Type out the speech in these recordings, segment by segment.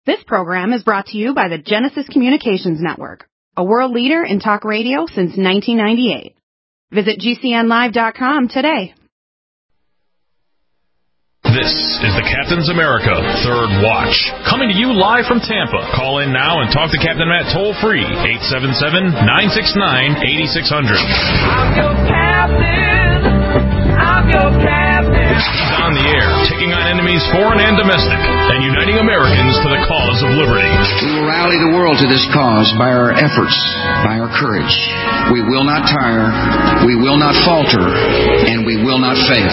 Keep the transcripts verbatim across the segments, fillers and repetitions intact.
This program is brought to you by the Genesis Communications Network, a world leader in talk radio since nineteen ninety-eight. Visit G C N live dot com today. This is the Captain's America Third Watch, coming to you live from Tampa. Call in now and talk to Captain Matt toll-free, eight seven seven, nine six nine, eight six zero zero. I'm your captain. I'm your captain. He's on the air, taking on enemies foreign and domestic, and uniting Americans to the cause of liberty. We will rally the world to this cause by our efforts, by our courage. We will not tire, we will not falter, and we will not fail.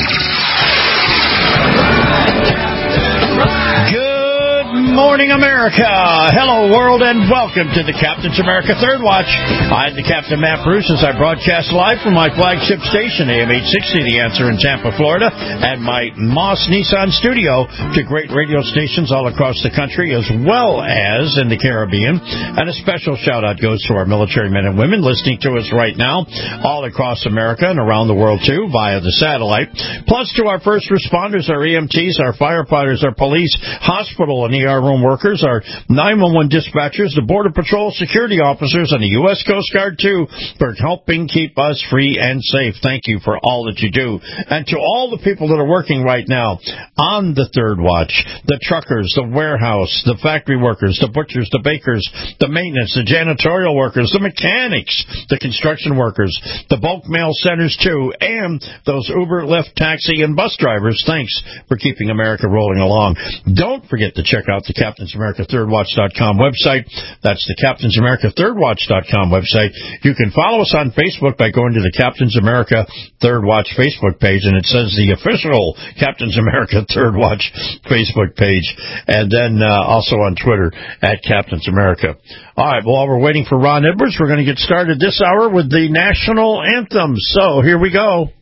Good morning, America. Hello, world, and welcome to the Captain's America Third Watch. I'm the Captain Matt Bruce as I broadcast live from my flagship station, A M eight sixty, The Answer in Tampa, Florida, and my Moss Nissan studio to great radio stations all across the country as well as in the Caribbean. And a special shout-out goes to our military men and women listening to us right now all across America and around the world, too, via the satellite. Plus to our first responders, our E M Ts, our firefighters, our police, hospital and E R room workers, our nine one one dispatchers, the Border Patrol security officers, and the U S Coast Guard, too, for helping keep us free and safe. Thank you for all that you do. And to all the people that are working right now on the Third Watch, the truckers, the warehouse, the factory workers, the butchers, the bakers, the maintenance, the janitorial workers, the mechanics, the construction workers, the bulk mail centers, too, and those Uber, Lyft, taxi, and bus drivers. Thanks for keeping America rolling along. Don't forget to check out the Captain's America Third Watch dot com website. That's the Captain's America Third Watch dot com website. You can follow us on Facebook by going to the Captain's America Third Watch Facebook page, and it says the official Captain's America Third Watch Facebook page, and then uh, also on Twitter at Captain's America. All right, well, while we're waiting for Ron Edwards, we're going to get started this hour with the national anthem. So here we go.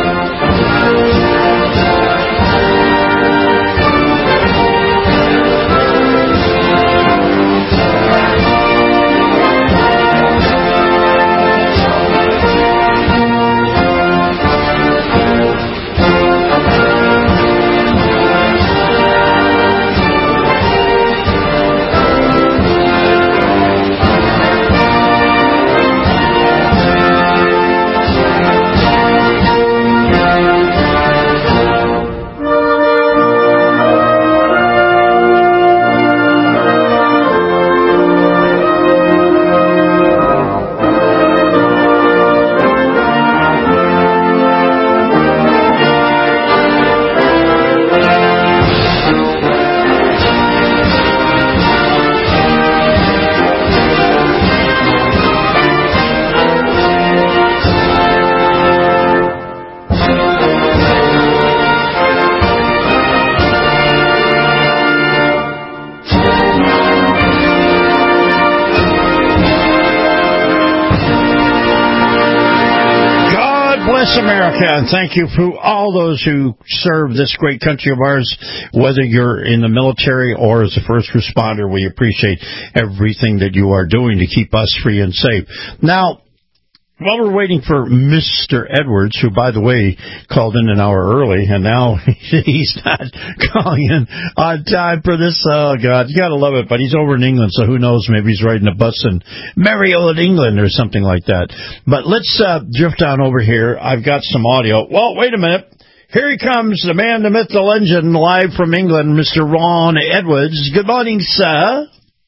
America, and thank you for all those who serve this great country of ours, whether you're in the military or as a first responder. We appreciate everything that you are doing to keep us free and safe. Now, while we're waiting for Mister Edwards, who, by the way, called in an hour early, and now he's not calling in on time for this. Oh, God, you got to love it, but he's over in England, so who knows, maybe he's riding a bus in merry old England or something like that. But let's uh, drift on over here. I've got some audio. Well, wait a minute. Here he comes, the man, the myth, the legend, live from England, Mister Ron Edwards. Good morning, sir.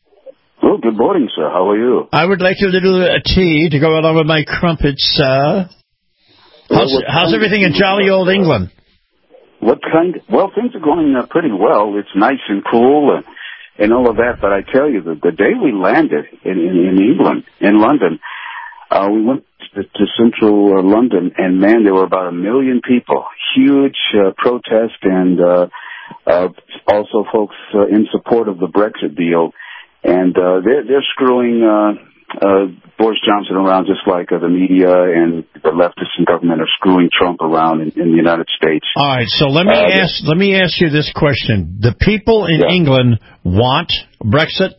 Well, good morning, sir. How are you? I would like a little uh, tea to go along with my crumpets, sir. How's, well, how's everything in jolly old England? What kind? Well, things are going uh, pretty well. It's nice and cool and, and all of that. But I tell you, the, the day we landed in, in, in England, in London, uh, we went to, to central uh, London, and, man, there were about a million people. Huge uh, protest and uh, uh, also folks uh, in support of the Brexit deal. And uh, they're, they're screwing uh, uh, Boris Johnson around just like uh, the media and the leftists in government are screwing Trump around in, in the United States. All right, so let me uh, ask let me ask you this question. The people in yeah. England want Brexit?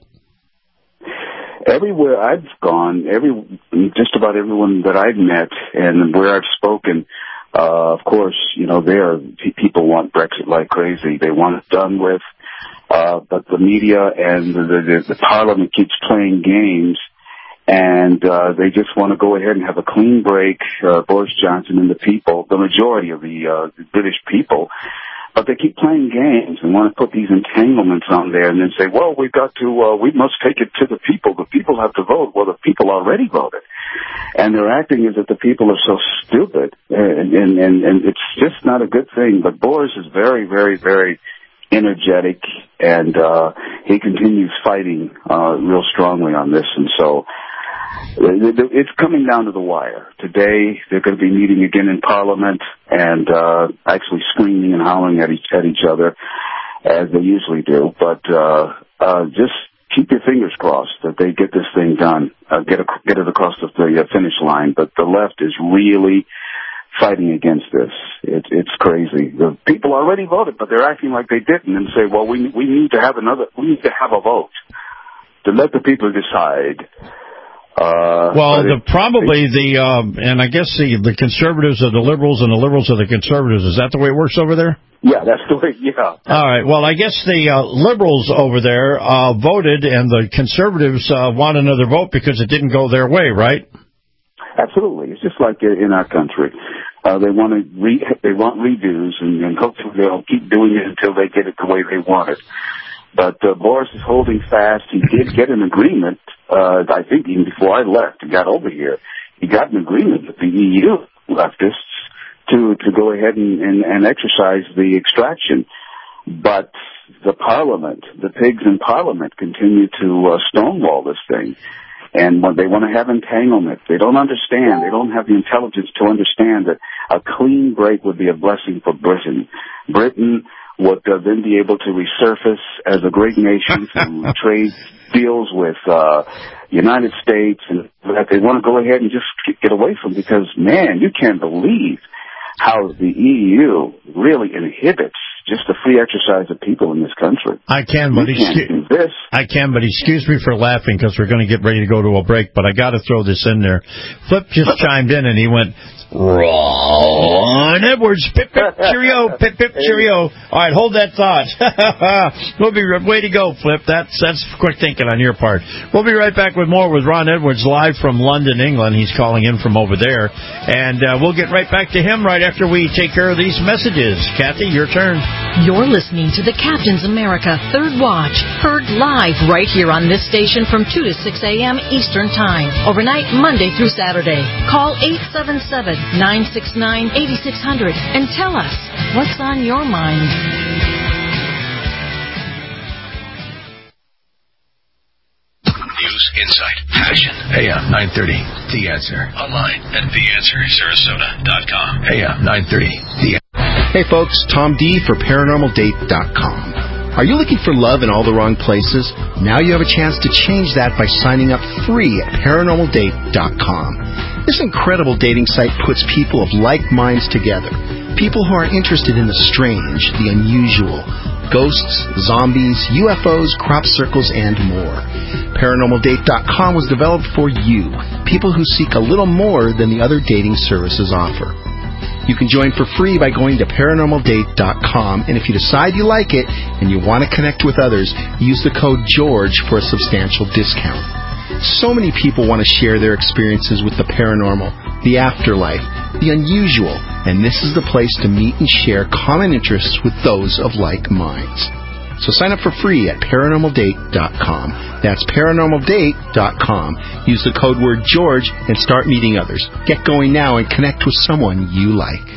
Everywhere I've gone, every just about everyone that I've met and where I've spoken, uh, of course, you know, there people want Brexit like crazy. They want it done with. Uh, but the media and the, the, the parliament keeps playing games, and uh, they just want to go ahead and have a clean break, uh, Boris Johnson and the people, the majority of the, uh, the British people. But they keep playing games and want to put these entanglements on there and then say, well, we've got to, uh, we must take it to the people. The people have to vote. Well, the people already voted. And they're acting as if the people are so stupid. And, and, and, and it's just not a good thing. But Boris is very, very, very energetic, and uh, he continues fighting uh, real strongly on this. And so it's coming down to the wire. Today, they're going to be meeting again in Parliament and uh, actually screaming and howling at each, at each other, as they usually do. But uh, uh, just keep your fingers crossed that they get this thing done, uh, get, a, get it across the, the finish line. But the left is really fighting against this. It, it's crazy. The people already voted, but they're acting like they didn't and say, well, we, we need to have another, we need to have a vote to let the people decide. Uh, well, the, it, probably the, um, and I guess the, the conservatives are the liberals and the liberals are the conservatives. Is that the way it works over there? Yeah, that's the way, yeah. All right. Well, I guess the uh, liberals over there uh, voted and the conservatives uh, want another vote because it didn't go their way, right? Absolutely. It's just like in our country. Uh, they want to re- they want redos, and, and hopefully they'll keep doing it until they get it the way they want it. But uh, Boris is holding fast. He did get an agreement, uh, I think even before I left and got over here. He got an agreement with the E U leftists to, to go ahead and, and, and exercise the extraction. But the Parliament, the pigs in Parliament, continue to uh, stonewall this thing. And when they want to have entanglement, they don't understand. They don't have the intelligence to understand that a clean break would be a blessing for Britain. Britain would uh, then be able to resurface as a great nation through trade deals with uh United States, and that they want to go ahead and just get away from, because, man, you can't believe how the E U really inhibits just the free exercise of people in this country. I can, but excuse this. I can, but excuse me for laughing because we're going to get ready to go to a break. But I got to throw this in there. Flip just chimed in and he went, Ron Edwards, pip, pip, cheerio, pip, pip, cheerio. All right, hold that thought. We'll be way to go, Flip. That's that's quick thinking on your part. We'll be right back with more with Ron Edwards live from London, England. He's calling in from over there, and uh, we'll get right back to him right after we take care of these messages. Kathy, your turn. You're listening to the Captain's America Third Watch, heard live right here on this station from two to six a.m. Eastern Time, overnight Monday through Saturday. Call eight seven seven, nine six nine, eight six zero zero and tell us what's on your mind. News, insight, passion. A M nine thirty, The Answer. Online at the answer sarasota dot com. A M nine thirty, The Answer. Hey folks, Tom D for paranormal date dot com. Are you looking for love in all the wrong places? Now you have a chance to change that by signing up free at paranormal date dot com. This incredible dating site puts people of like minds together. People who are interested in the strange, the unusual, ghosts, zombies, U F Os, crop circles, and more. paranormal date dot com was developed for you, people who seek a little more than the other dating services offer. You can join for free by going to paranormal date dot com, and if you decide you like it and you want to connect with others, use the code GEORGE for a substantial discount. So many people want to share their experiences with the paranormal, the afterlife, the unusual, and this is the place to meet and share common interests with those of like minds. So sign up for free at paranormal date dot com. That's paranormal date dot com. Use the code word George and start meeting others. Get going now and connect with someone you like.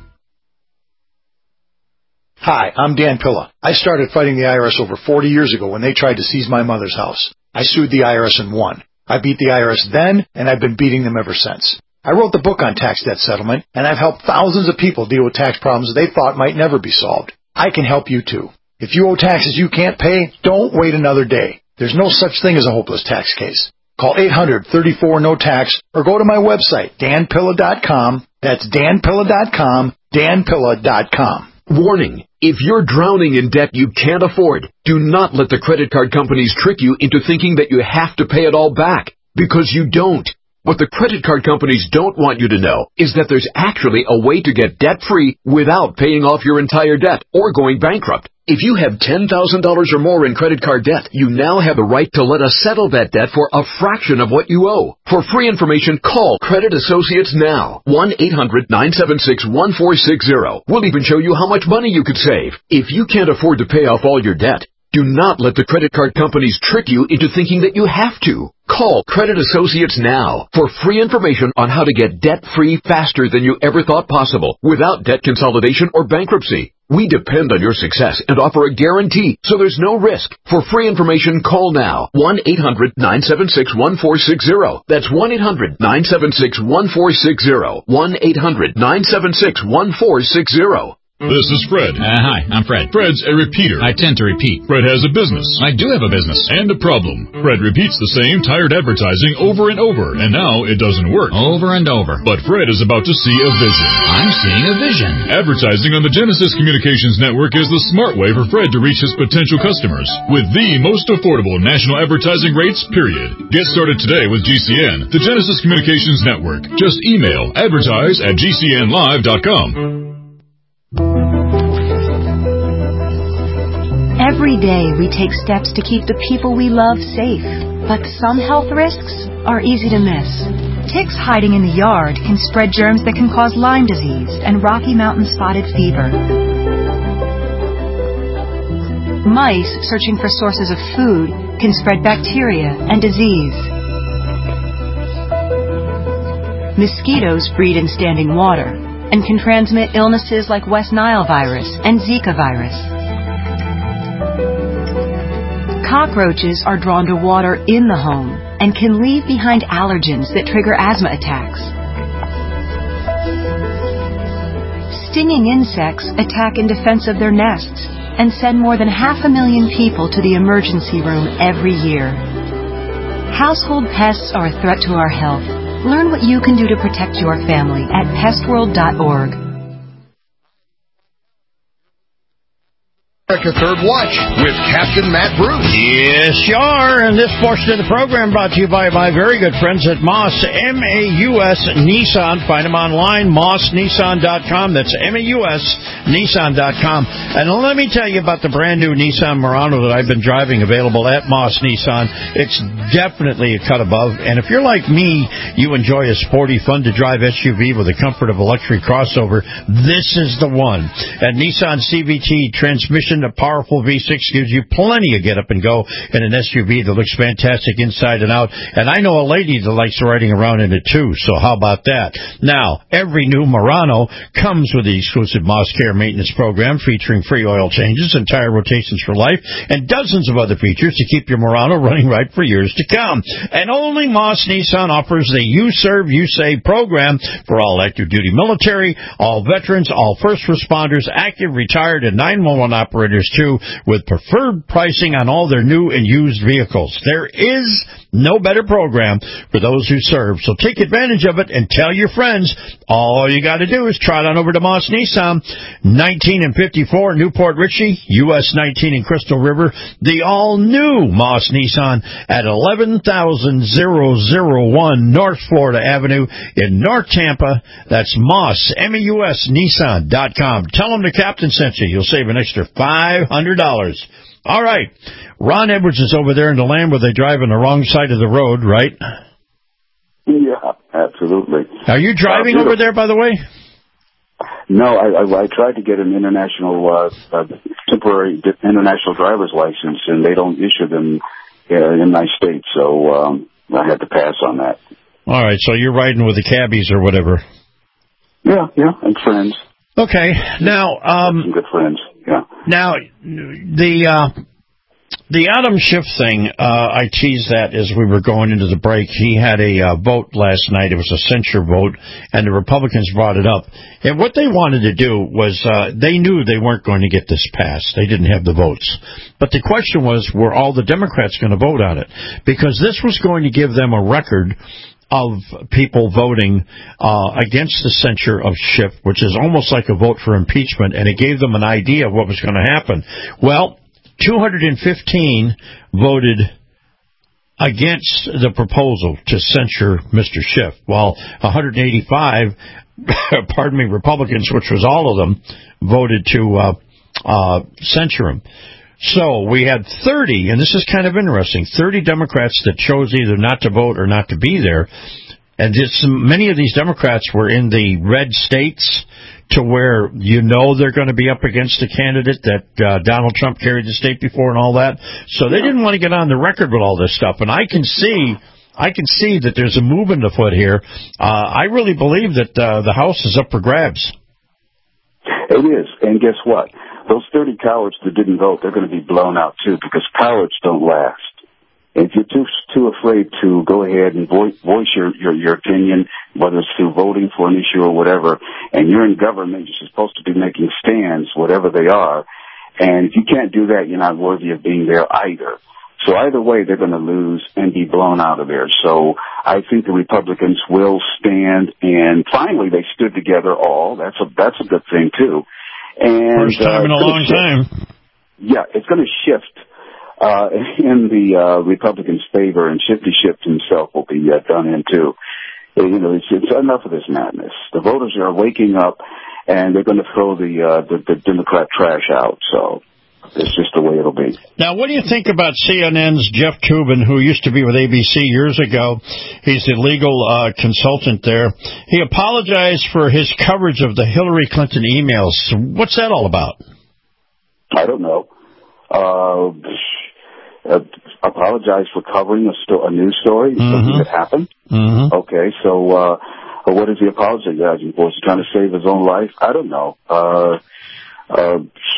Hi, I'm Dan Pilla. I started fighting the I R S over forty years ago when they tried to seize my mother's house. I sued the I R S and won. I beat the I R S then, and I've been beating them ever since. I wrote the book on tax debt settlement, and I've helped thousands of people deal with tax problems they thought might never be solved. I can help you too. If you owe taxes you can't pay, don't wait another day. There's no such thing as a hopeless tax case. Call eight hundred, thirty-four, no tax or go to my website, dan pilla dot com. That's dan pilla dot com, dan pilla dot com. Warning. If you're drowning in debt you can't afford, do not let the credit card companies trick you into thinking that you have to pay it all back, because you don't. What the credit card companies don't want you to know is that there's actually a way to get debt-free without paying off your entire debt or going bankrupt. If you have ten thousand dollars or more in credit card debt, you now have the right to let us settle that debt for a fraction of what you owe. For free information, call Credit Associates now. one eight hundred nine seven six one four six zero. We'll even show you how much money you could save. If you can't afford to pay off all your debt, do not let the credit card companies trick you into thinking that you have to. Call Credit Associates now for free information on how to get debt-free faster than you ever thought possible without debt consolidation or bankruptcy. We depend on your success and offer a guarantee, so there's no risk. For free information, call now. one eight hundred nine seven six one four six zero. That's one eight hundred nine seven six one four six zero. one eight hundred nine seven six one four six zero. This is Fred. Uh, hi, I'm Fred. Fred's a repeater. I tend to repeat. Fred has a business. I do have a business. And a problem. Fred repeats the same tired advertising over and over, and now it doesn't work. Over and over. But Fred is about to see a vision. I'm seeing a vision. Advertising on the Genesis Communications Network is the smart way for Fred to reach his potential customers with the most affordable national advertising rates, period. Get started today with G C N, the Genesis Communications Network. Just email advertise at g c n live dot com. Every day we take steps to keep the people we love safe, but some health risks are easy to miss. Ticks hiding in the yard can spread germs that can cause Lyme disease and Rocky Mountain spotted fever. Mice searching for sources of food can spread bacteria and disease. Mosquitoes breed in standing water and can transmit illnesses like West Nile virus and Zika virus. Cockroaches are drawn to water in the home and can leave behind allergens that trigger asthma attacks. Stinging insects attack in defense of their nests and send more than half a million people to the emergency room every year. Household pests are a threat to our health. Learn what you can do to protect your family at pest world dot org. Third Watch with Captain Matt Bruce. Yes, you are. And this portion of the program brought to you by my very good friends at Moss, M A U S Nissan. Find them online, moss nissan dot com. That's M A U S Nissan dot com. And let me tell you about the brand new Nissan Murano that I've been driving, available at Moss Nissan. It's definitely a cut above. And if you're like me, you enjoy a sporty, fun-to-drive S U V with the comfort of a luxury crossover, this is the one. And Nissan C V T transmission, a powerful V six, gives you plenty of get up and go in an S U V that looks fantastic inside and out. And I know a lady that likes riding around in it too, so how about that? Now, every new Murano comes with the exclusive Moss Care maintenance program featuring free oil changes and tire rotations for life and dozens of other features to keep your Murano running right for years to come. And only Moss Nissan offers the You Serve, You Save program for all active duty military, all veterans, all first responders, active, retired, and nine one one operators too, with preferred pricing on all their new and used vehicles. There is no better program for those who serve, so take advantage of it and tell your friends. All you got to do is trot on over to Moss Nissan, nineteen and fifty-four Newport Richie, U S nineteen in Crystal River, the all-new Moss Nissan at eleven thousand one North Florida Avenue in North Tampa. That's Moss, M A U S Nissan dot com. Tell them the captain sent you. You'll save an extra five hundred dollars. All right. Ron Edwards is over there in the land where they drive on the wrong side of the road, right? Yeah, absolutely. Are you driving uh, over there, by the way? No, I, I, I tried to get an international, uh, uh, temporary international driver's license, and they don't issue them uh, in my state, so um, I had to pass on that. All right, so you're riding with the cabbies or whatever. Yeah, yeah, and friends. Okay, now... Um, Some good friends, yeah. Now, the... Uh, The Adam Schiff thing, uh, I teased that as we were going into the break. He had a uh, vote last night. It was a censure vote, and the Republicans brought it up. And what they wanted to do was, uh, they knew they weren't going to get this passed. They didn't have the votes. But the question was, were all the Democrats going to vote on it? Because this was going to give them a record of people voting uh, against the censure of Schiff, which is almost like a vote for impeachment, and it gave them an idea of what was going to happen. Well, two hundred fifteen voted against the proposal to censure Mister Schiff, while one hundred eighty-five, pardon me, Republicans, which was all of them, voted to uh, uh, censure him. So we had thirty, and this is kind of interesting, thirty Democrats that chose either not to vote or not to be there. And just many of these Democrats were in the red states, to where you know they're going to be up against a candidate that uh, Donald Trump carried the state before and all that. So they didn't want to get on the record with all this stuff. And I can see, I can see that there's a movement afoot here. Uh, I really believe that uh, the House is up for grabs. It is, and guess what? Those thirty cowards that didn't vote, they're going to be blown out too, because cowards don't last. And if you're too too afraid to go ahead and voice, voice your, your, your opinion, whether it's through voting for an issue or whatever, and you're in government, you're supposed to be making stands, whatever they are, and if you can't do that, you're not worthy of being there either. So either way, they're going to lose and be blown out of there. So I think the Republicans will stand, and finally they stood together all. That's a that's a good thing too. And first time uh, in a long shift. time. Yeah, it's going to shift uh, in the uh, Republicans' favor, and Shifty Schiff himself will be uh, done in too. You know, it's, it's enough of this madness. The voters are waking up, and they're going to throw the, uh, the the Democrat trash out. So it's just the way it'll be. Now, what do you think about C N N's Jeff Toobin, who used to be with A B C years ago? He's the legal uh, consultant there. He apologized for his coverage of the Hillary Clinton emails. What's that all about? I don't know. Uh, uh, apologize for covering a, sto- a news story, mm-hmm. something that happened. Mm-hmm. Okay, so uh, what is he apologizing for? Is he trying to save his own life? I don't know. Uh, uh,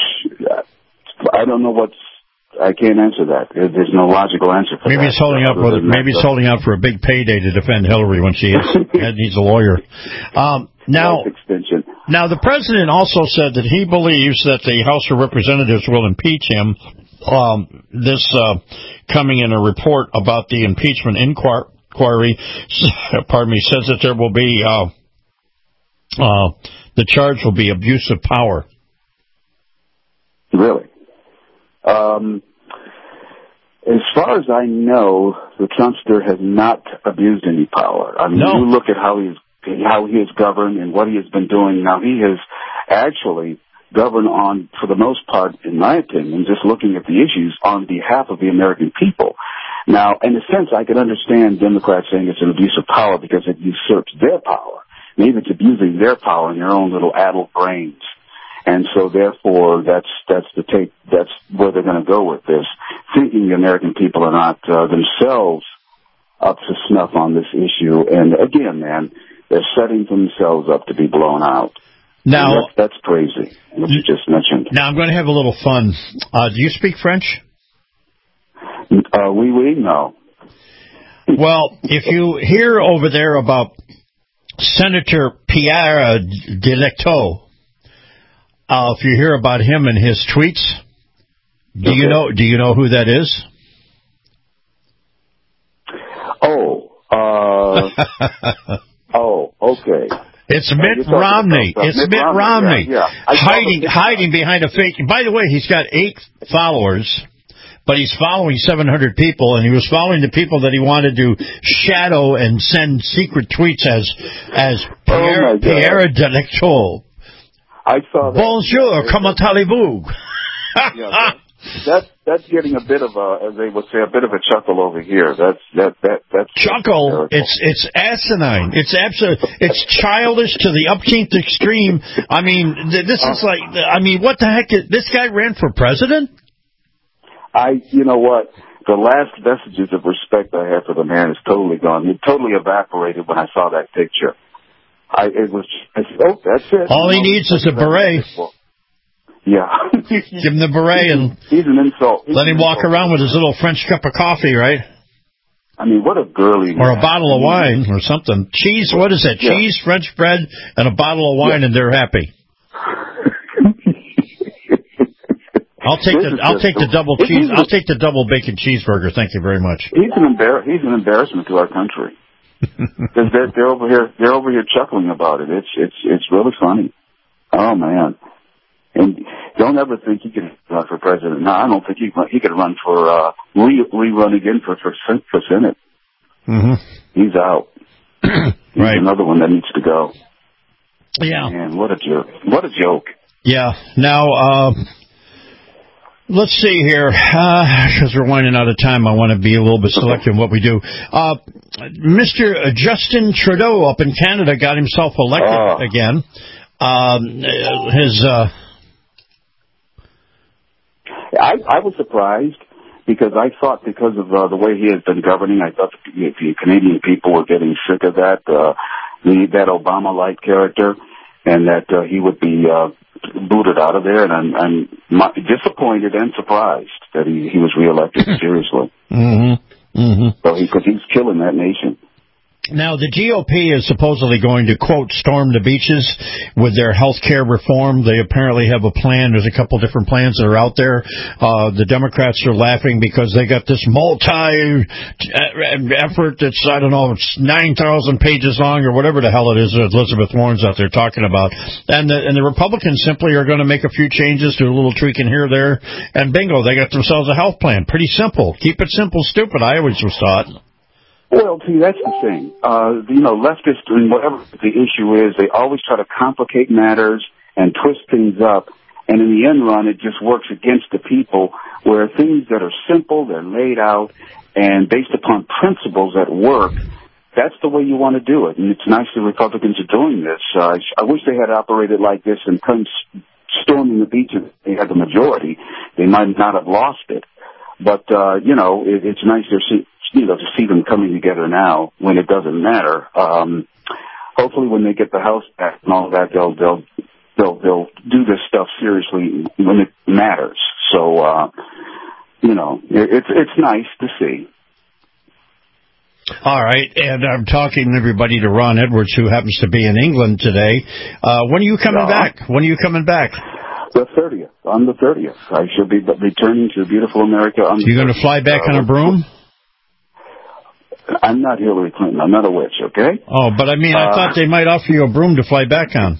I don't know what's. I can't answer that. There's no logical answer for maybe that. He's holding up for, maybe he's holding out for a big payday to defend Hillary when she is, needs a lawyer. Um, now, now, the president also said that he believes that the House of Representatives will impeach him. Um, this uh, coming in a report about the impeachment inquiry, pardon me, says that there will be uh, uh, the charge will be abuse of power. Really? Um, as far as I know, the Trumpster has not abused any power. I mean, no. You look at how he's how he has governed and what he has been doing. Now, he has actually governed on, for the most part, in my opinion, just looking at the issues, on behalf of the American people. Now, in a sense, I could understand Democrats saying it's an abuse of power because it usurps their power. Maybe it's abusing their power in their own little addled brains. And so, therefore, that's that's the take. That's where they're going to go with this, thinking the American people are not uh, themselves up to snuff on this issue. And again, man, they're setting themselves up to be blown out. Now, that's, that's crazy, what you just mentioned. Now, I'm going to have a little fun. Uh, do you speak French? Uh, oui, oui, no. Well, if you hear over there about Senator Pierre Delecto, Uh, if you hear about him and his tweets, do okay. you know? Do you know who that is? Oh, uh, oh, okay. It's Mitt Romney. It's Mitt, Mitt Romney, Romney. Yeah, yeah. hiding hiding behind a fake. By the way, he's got eight followers, but he's following seven hundred people, and he was following the people that he wanted to shadow and send secret tweets as as Pierre, oh Pierre Delecto. I saw that. Bonjour, comment allez-vous? Yeah, that, that's that's getting a bit of a, as they would say, a bit of a chuckle over here. That's that that that's chuckle. It's it's asinine. It's absolute. It's childish to the upteenth extreme. I mean, this is like. I mean, what the heck? Is, this guy ran for president? I, you know what? The last vestiges of respect I had for the man is totally gone. He totally evaporated when I saw that picture. I, it was, I said, oh, that's it. All he needs is a beret. Yeah. Give him the beret and he's an insult. He's let him an walk insult. around with his little French cup of coffee, right? I mean, what a girly. Or man. a bottle of wine or something. Cheese, what is that? Yeah. Cheese, French bread, and a bottle of wine, yeah. and they're happy. I'll take the I'll take the double cheese. I'll take the double bacon cheeseburger. Thank you very much. He's an embar- He's an embarrassment to our country. Because they're, they're over here, they're over here chuckling about it. It's it's it's really funny. Oh man, And don't ever think he can run for president. No, I don't think he he could run for uh, re rerun again for for, for Senate. Mm-hmm. He's out. He's right. Another one that needs to go. Yeah. Man, what a joke! What a joke! Yeah. Now, uh, let's see here, because uh, we're winding out of time. I want to be a little bit selective in what we do. Uh, Mister Justin Trudeau up in Canada got himself elected oh. again. Um, his. Uh, I, I was surprised because I thought because of uh, the way he has been governing, I thought the, the Canadian people were getting sick of that, uh, the, that Obama-like character, and that uh, he would be uh, booted out of there. And I'm, I'm not disappointed and surprised that he, he was reelected, seriously. Mm-hmm. Mm-hmm. So he, because he's killing that nation. Now, the G O P is supposedly going to, quote, storm the beaches with their health care reform. They apparently have a plan. There's a couple different plans that are out there. Uh, the Democrats are laughing because they got this multi-effort that's, I don't know, it's nine thousand pages long or whatever the hell it is that Elizabeth Warren's out there talking about. And the, and the Republicans simply are going to make a few changes, do a little tweaking here, there, and bingo, they got themselves a health plan. Pretty simple. Keep it simple, stupid, I always was taught. Well, see, that's the thing. Uh, you know, leftists, and whatever the issue is, they always try to complicate matters and twist things up. And in the end run, it just works against the people, where things that are simple, they're laid out, and based upon principles that work, that's the way you want to do it. And it's nice the Republicans are doing this. Uh, I wish they had operated like this and come storming the beaches. They had the majority. They might not have lost it. But, uh, you know, it, it's nice to see, you know, to see them coming together now when it doesn't matter. Um, hopefully when they get the House back and all that, they'll, they'll, they'll, they'll do this stuff seriously when it matters. So, uh, you know, it, it's, it's nice to see. All right, and I'm talking everybody to Ron Edwards, who happens to be in England today. Uh, when are you coming uh, back? When are you coming back? The thirtieth. On the thirtieth. I should be returning to beautiful America. On the You're going to fly back uh, on a broom? I'm not Hillary Clinton. I'm not a witch, okay? Oh, but I mean, I uh, thought they might offer you a broom to fly back on.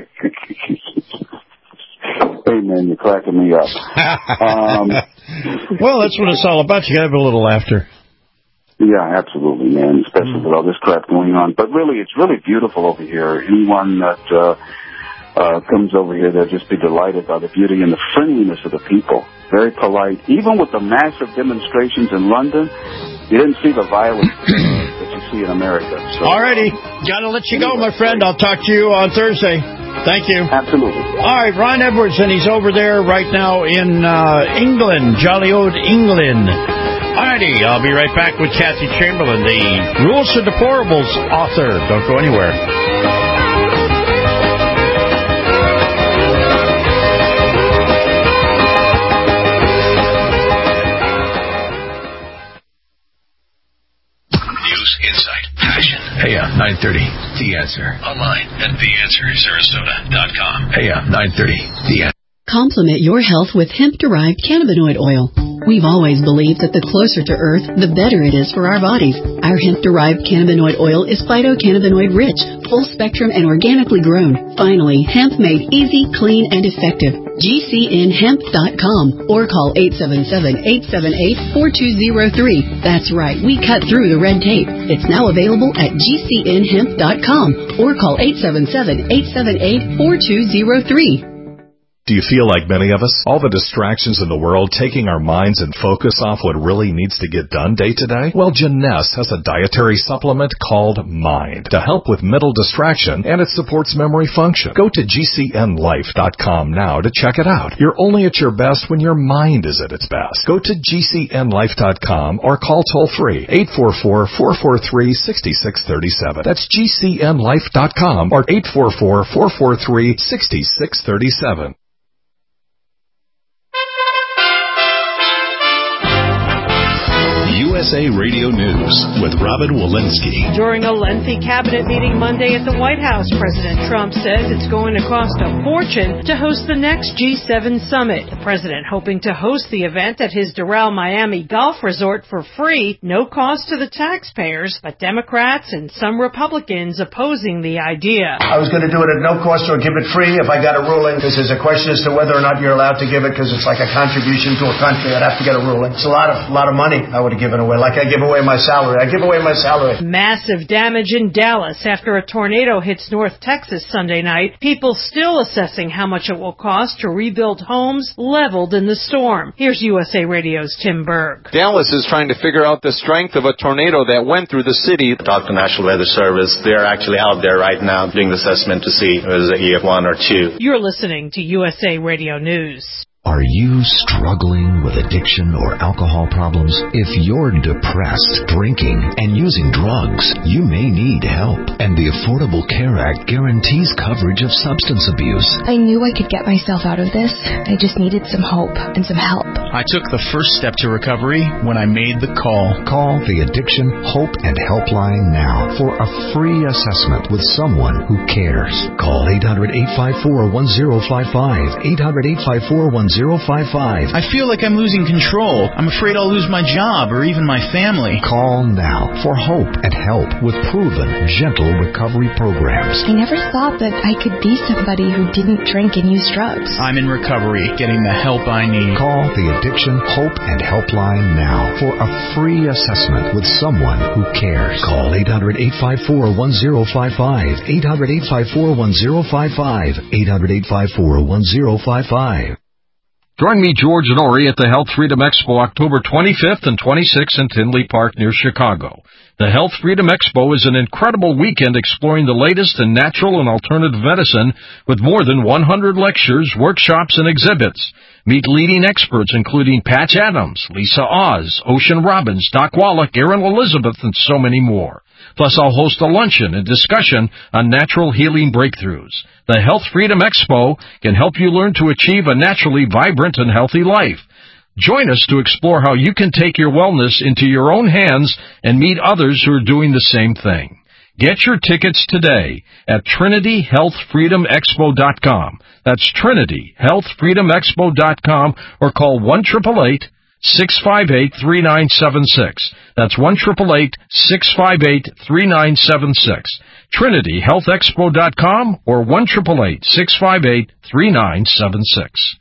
Hey, man, you're cracking me up. um, well, that's what it's all about. You got to have a little laughter. Yeah, absolutely, man, especially mm. with all this crap going on. But really, it's really beautiful over here. Anyone that uh, uh, comes over here, they'll just be delighted by the beauty and the friendliness of the people. Very polite. Even with the massive demonstrations in London, you didn't see the violence that you see in America. So, all righty. Got to let you go, my friend. I'll talk to you on Thursday. Thank you. Absolutely. All right, Ron Edwards, and he's over there right now in uh, England, jolly old England. All righty, I'll be right back with Kathy Chamberlain, the Rules for Deplorables author. Don't go anywhere. Insight, passion. A M nine thirty, The Answer. Online at the answer sarasota dot com. A M nine thirty, The Answer. Complement your health with hemp-derived cannabinoid oil. We've always believed that the closer to Earth, the better it is for our bodies. Our hemp-derived cannabinoid oil is phytocannabinoid-rich, full-spectrum, and organically grown. Finally, hemp made easy, clean, and effective. G C N hemp dot com or call eight seven seven, eight seven eight, four two zero three. That's right, we cut through the red tape. It's now available at G C N hemp dot com or call eight seven seven, eight seven eight, four two zero three. Do you feel like many of us? All the distractions in the world taking our minds and focus off what really needs to get done day to day? Well, Jeunesse has a dietary supplement called Mind to help with mental distraction, and it supports memory function. Go to G C N life dot com now to check it out. You're only at your best when your mind is at its best. Go to G C N life dot com or call toll-free eight four four, four four three, six six three seven. That's G C N life dot com or eight four four, four four three, six six three seven. S A Radio News with Robin Walensky. During a lengthy cabinet meeting Monday at the White House, President Trump says it's going to cost a fortune to host the next G seven summit. The president hoping to host the event at his Doral Miami Golf Resort for free, no cost to the taxpayers, but Democrats and some Republicans opposing the idea. I was going to do it at no cost or give it free if I got a ruling, because there's a question as to whether or not you're allowed to give it, because it's like a contribution to a country. I'd have to get a ruling. It's a lot of lot of money I would have given away, like I give away my salary. I give away my salary. Massive damage in Dallas after a tornado hits North Texas Sunday night. People still assessing how much it will cost to rebuild homes leveled in the storm. Here's U S A Radio's Tim Berg. Dallas is trying to figure out the strength of a tornado that went through the city. Talk to National Weather Service. They're actually out there right now doing the assessment to see if it was a E F one or two. You're listening to U S A Radio News. Are you struggling with addiction or alcohol problems? If you're depressed, drinking, and using drugs, you may need help. And the Affordable Care Act guarantees coverage of substance abuse. I knew I could get myself out of this. I just needed some hope and some help. I took the first step to recovery when I made the call. Call the Addiction Hope and Helpline now for a free assessment with someone who cares. Call eight hundred, eight five four, one zero five five, eight hundred, eight five four, one zero five five. I feel like I'm losing control. I'm afraid I'll lose my job or even my family. Call now for hope and help with proven, gentle recovery programs. I never thought that I could be somebody who didn't drink and use drugs. I'm in recovery, getting the help I need. Call the Addiction Hope and Helpline now for a free assessment with someone who cares. Call eight hundred, eight five four, one zero five five, eight hundred, eight five four, one zero five five, eight hundred, eight five four, one zero five five. Join me, George Norrie, at the Health Freedom Expo October twenty-fifth and twenty-sixth in Tinley Park near Chicago. The Health Freedom Expo is an incredible weekend exploring the latest in natural and alternative medicine with more than one hundred lectures, workshops, and exhibits. Meet leading experts including Patch Adams, Lisa Oz, Ocean Robbins, Doc Wallach, Erin Elizabeth, and so many more. Plus, I'll host a luncheon and discussion on natural healing breakthroughs. The Health Freedom Expo can help you learn to achieve a naturally vibrant and healthy life. Join us to explore how you can take your wellness into your own hands and meet others who are doing the same thing. Get your tickets today at Trinity Health Freedom Expo dot com. That's Trinity Health Freedom Expo dot com or call one eight eight eight, six five eight, three nine seven six. That's one eight eight eight, six five eight, three nine seven six. Trinity Health Expo dot com or one eight eight eight, six five eight, three nine seven six.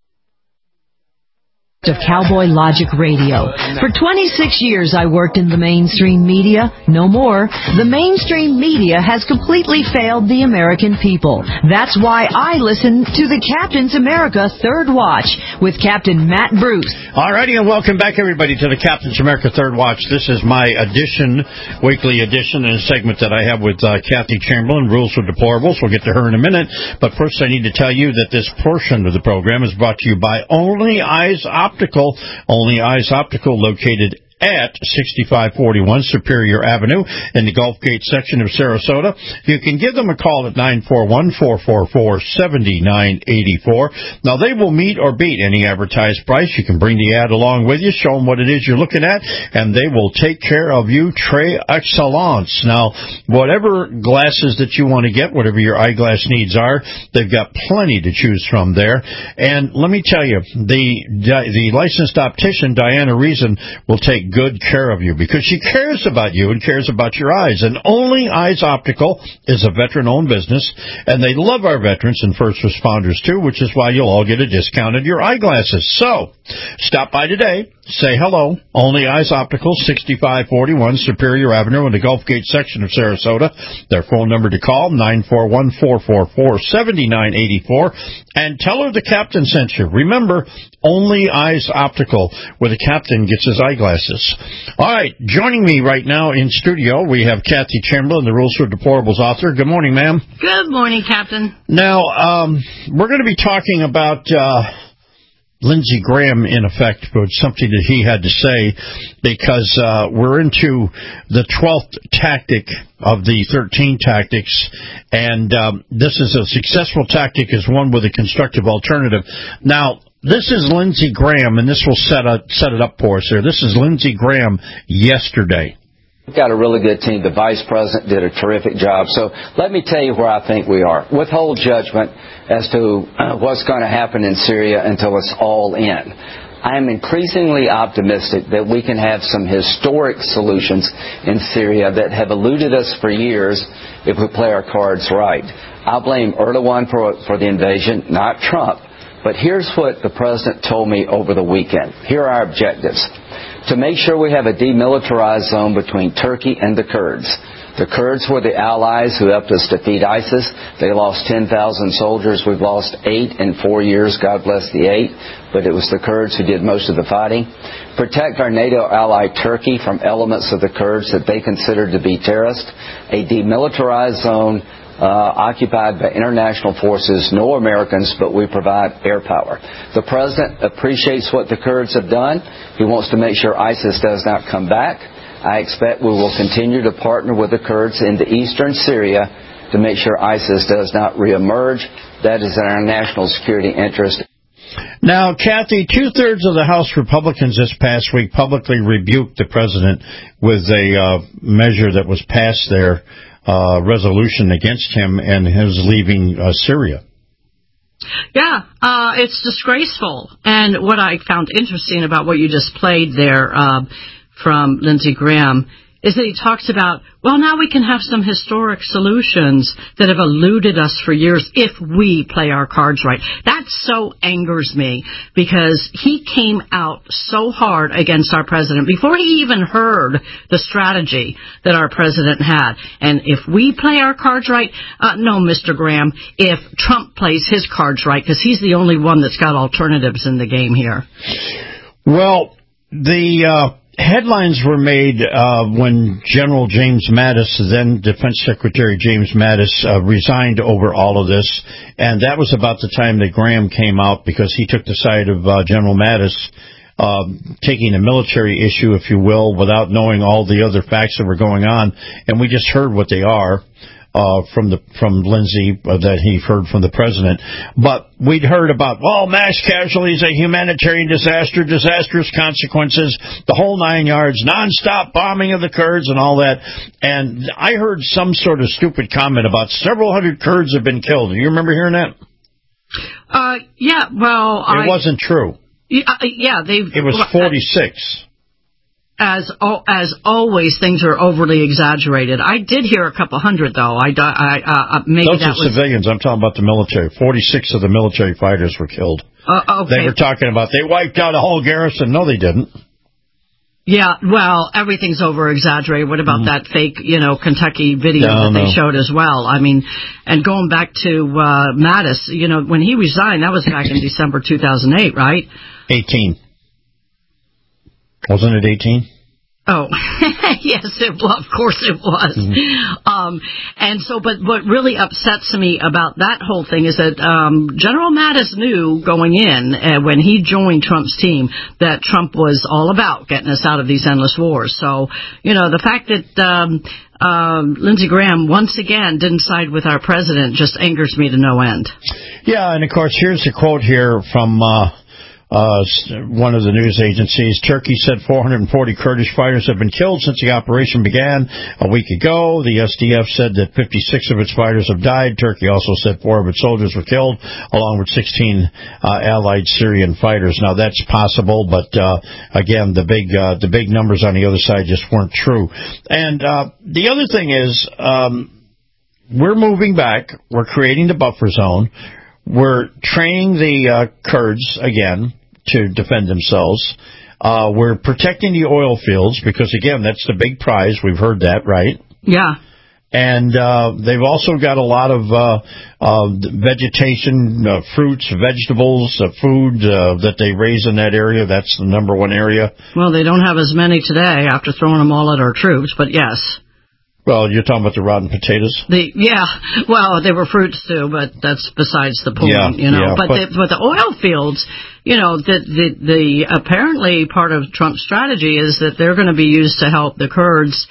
Of Cowboy Logic Radio. For twenty-six years I worked in the mainstream media. No more. The mainstream media has completely failed the American people. That's why I listen to the Captain's America Third Watch with Captain Matt Bruce. Alrighty, and welcome back everybody to the Captain's America Third Watch. This is my edition, weekly edition, and a segment that I have with uh, Kathy Chamberlain, Rules for Deplorables. We'll get to her in a minute. But first I need to tell you that this portion of the program is brought to you by Only Eyes Optical. Optical, Only Eyes Optical, located at sixty-five forty-one Superior Avenue in the Gulf Gate section of Sarasota. You can give them a call at nine four one, four four four, seven nine eight four. Now, they will meet or beat any advertised price. You can bring the ad along with you, show them what it is you're looking at, and they will take care of you très excellence. Now, whatever glasses that you want to get, whatever your eyeglass needs are, they've got plenty to choose from there. And let me tell you, the the licensed optician, Diana Reason, will take good care of you because she cares about you and cares about your eyes. And Only Eyes Optical is a veteran-owned business, and they love our veterans and first responders, too, which is why you'll all get a discount on your eyeglasses. So, stop by today. Say hello. Only Eyes Optical, sixty-five forty-one Superior Avenue in the Gulf Gate section of Sarasota. Their phone number to call, nine four one, four four four, seven nine eight four. And tell her the captain sent you. Remember, Only Eyes Optical, where the captain gets his eyeglasses. All right, joining me right now in studio, we have Kathy Chamberlain, the Rules for Deplorables author. Good morning, ma'am. Good morning, Captain. Now, um, we're going to be talking about Uh, Lindsey Graham, in effect, but something that he had to say, because uh, we're into the twelfth tactic of the thirteen tactics, and um, this is a successful tactic is one with a constructive alternative. Now, This is Lindsey Graham, and this will set, a, set it up for us here. This is Lindsey Graham yesterday. We've got a really good team. The vice president did a terrific job. So let me tell you where I think we are. Withhold judgment as to uh, what's going to happen in Syria until it's all in. I am increasingly optimistic that we can have some historic solutions in Syria that have eluded us for years if we play our cards right. I blame Erdogan for, for the invasion, not Trump. But here's what the president told me over the weekend. Here are our objectives. To make sure we have a demilitarized zone between Turkey and the Kurds. The Kurds were the allies who helped us defeat ISIS. They lost ten thousand soldiers. We've lost eight in four years. God bless the eight. But it was the Kurds who did most of the fighting. Protect our NATO ally Turkey from elements of the Kurds that they consider to be terrorists. A demilitarized zone Uh, occupied by international forces, no Americans, but we provide air power. The president appreciates what the Kurds have done. He wants to make sure ISIS does not come back. I expect we will continue to partner with the Kurds into eastern Syria to make sure ISIS does not reemerge. That is in our national security interest. Now, Kathy, two-thirds of the House Republicans this past week publicly rebuked the president with a uh, measure that was passed there, Uh, resolution against him and his leaving uh, Syria. Yeah, uh, it's disgraceful. And what I found interesting about what you just played there uh, from Lindsey Graham is that he talks about, well, now we can have some historic solutions that have eluded us for years if we play our cards right. That so angers me because he came out so hard against our president before he even heard the strategy that our president had. And if we play our cards right, uh, no, Mister Graham, if Trump plays his cards right, because he's the only one that's got alternatives in the game here. Well, the... Uh Headlines were made uh, when General James Mattis, then Defense Secretary James Mattis, uh, resigned over all of this, and that was about the time that Graham came out because he took the side of uh, General Mattis, uh, taking a military issue, if you will, without knowing all the other facts that were going on, and we just heard what they are. Uh, from the from Lindsey uh, that he heard from the president, but we'd heard about well, mass casualties, a humanitarian disaster, disastrous consequences, the whole nine yards, nonstop bombing of the Kurds and all that. And I heard some sort of stupid comment about several hundred Kurds have been killed. Do you remember hearing that? Uh, yeah. Well, it I, wasn't true. Yeah, yeah they. It was forty-six. As as always, things are overly exaggerated. I did hear a couple hundred, though. I, I uh, maybe Those that are was civilians. I'm talking about the military. Forty-six of the military fighters were killed. Uh, okay. They were talking about they wiped out a whole garrison. No, they didn't. Yeah, well, everything's over exaggerated. What about mm. that fake, you know, Kentucky video no, that they no. showed as well? I mean, and going back to uh, Mattis, you know, when he resigned, that was back in December two thousand eight, right? Eighteen. Wasn't it eighteen? Oh, yes, it was. Of course it was. Mm-hmm. Um, and so, but what really upsets me about that whole thing is that um, General Mattis knew going in uh, when he joined Trump's team that Trump was all about getting us out of these endless wars. So, you know, the fact that um, um, Lindsey Graham once again didn't side with our president just angers me to no end. Yeah, and of course, here's a quote here from Uh Uh, one of the news agencies. Turkey said four hundred forty Kurdish fighters have been killed since the operation began a week ago. The S D F said that fifty-six of its fighters have died. Turkey also said four of its soldiers were killed, along with sixteen uh, allied Syrian fighters. Now, that's possible, but uh, again, the big uh, the big numbers on the other side just weren't true. And uh, the other thing is, um, we're moving back. We're creating the buffer zone. We're training the uh, Kurds again to defend themselves. Uh, we're protecting the oil fields because, again, that's the big prize. We've heard that, right? Yeah. And uh, they've also got a lot of uh, uh, vegetation, uh, fruits, vegetables, uh, food uh, that they raise in that area. That's the number one area. Well, they don't have as many today after throwing them all at our troops, but yes. Well, you're talking about the rotten potatoes? The yeah, well, they were fruits too, but that's besides the point, yeah, you know. Yeah, but, but, the, but the oil fields, you know, the, the the apparently part of Trump's strategy is that they're going to be used to help the Kurds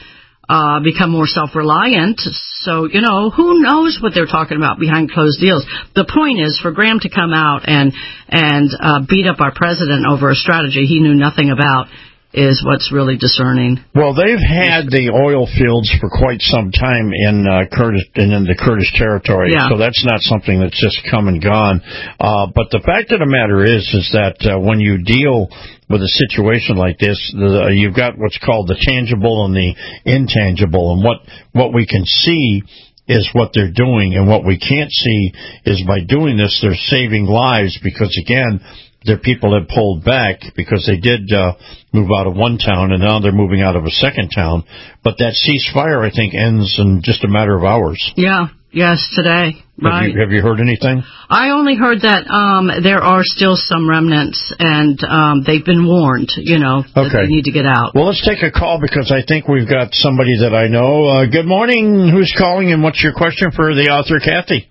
uh, become more self-reliant. So, you know, who knows what they're talking about behind closed deals. The point is for Graham to come out and, and, uh, beat up our president over a strategy he knew nothing about is what's really discerning. Well, they've had the oil fields for quite some time in uh, Kurdish and in the Kurdish territory, yeah. so that's not something that's just come and gone. Uh, but the fact of the matter is, is that uh, when you deal with a situation like this, the, uh, you've got what's called the tangible and the intangible, and what what we can see is what they're doing, and what we can't see is by doing this, they're saving lives because, again, their people have pulled back because they did uh, move out of one town, and now they're moving out of a second town. But that ceasefire, I think, ends in just a matter of hours. Yeah, yes, today. Right. Have you, have you heard anything? I only heard that um, there are still some remnants, and um, they've been warned, you know, that okay. they need to get out. Well, let's take a call because I think we've got somebody that I know. Uh, good morning. Who's calling, and what's your question for the author, Kathy?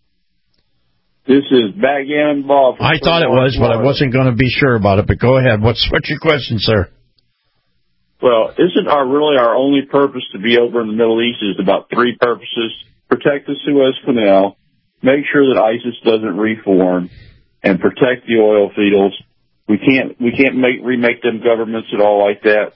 This is Backgammon Ball. I thought it was, but I wasn't going to be sure about it. But go ahead. What's what's your question, sir? Well, isn't our really our only purpose to be over in the Middle East is about three purposes: protect the Suez Canal, make sure that ISIS doesn't reform, and protect the oil fields. We can't we can't make remake them governments at all like that.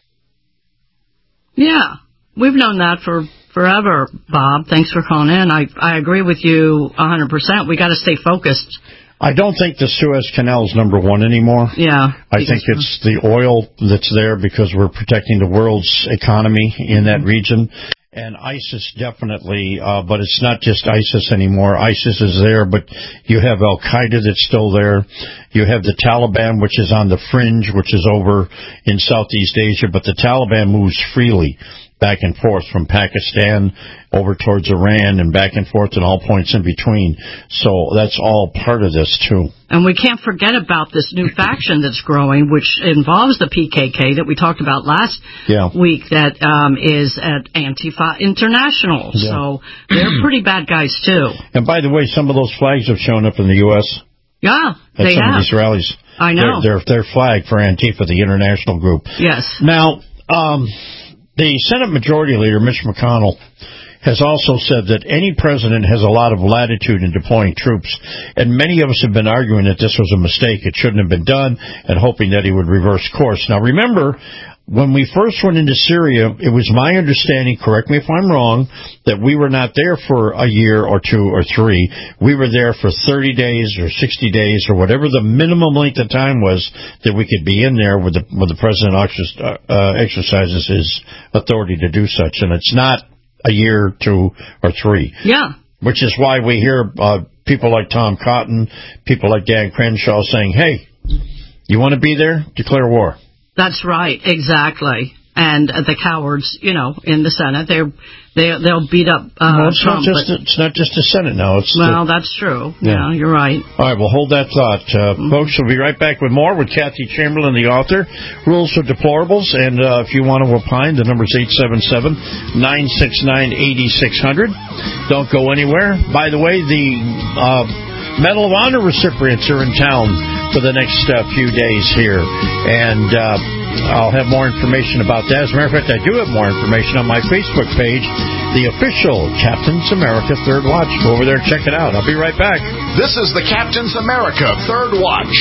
Yeah, we've known that for forever, Bob. Thanks for calling in. I I agree with you one hundred percent. We got to stay focused. I don't think the Suez Canal is number one anymore. Yeah. I think it's the oil that's there because we're protecting the world's economy in that region. And ISIS definitely, uh, but it's not just ISIS anymore. ISIS is there, but you have Al-Qaeda that's still there. You have the Taliban, which is on the fringe, which is over in Southeast Asia, but the Taliban moves freely back and forth from Pakistan over towards Iran and back and forth and all points in between. So that's all part of this, too. And we can't forget about this new faction that's growing, which involves the P K K that we talked about last yeah. week that um, is at Antifa International. Yeah. So they're pretty bad guys, too. And by the way, some of those flags have shown up in the U S Yeah, at they some have. of these rallies. I know. They're, they're, they're flag for Antifa, the international group. Yes. Now, um, the Senate Majority Leader, Mitch McConnell, has also said that any president has a lot of latitude in deploying troops, and many of us have been arguing that this was a mistake, it shouldn't have been done, and hoping that he would reverse course. Now, remember, when we first went into Syria, it was my understanding, correct me if I'm wrong, that we were not there for a year or two or three. We were there for thirty days or sixty days or whatever the minimum length of time was that we could be in there where the, where the president uh, exercises his authority to do such. And it's not a year, two, or three. Yeah. Which is why we hear uh, people like Tom Cotton, people like Dan Crenshaw saying, hey, you want to be there? Declare war. That's right, exactly. And uh, the cowards, you know, in the Senate, they're, they, they'll beat up uh, well, it's Trump. Not just the, it's not just the Senate now. It's well, the, that's true. Yeah. yeah, you're right. All right, well, hold that thought. Uh, mm-hmm. Folks, we'll be right back with more with Kathy Chamberlain, the author, Rules for Deplorables. And uh, if you want to opine, the number's eight seven seven, nine six nine, eight six zero zero. Don't go anywhere. By the way, the uh, Medal of Honor recipients are in town for the next uh, few days here. And uh, I'll have more information about that. As a matter of fact, I do have more information on my Facebook page, the official Captain's America Third Watch. Go over there and check it out. I'll be right back. This is the Captain's America Third Watch.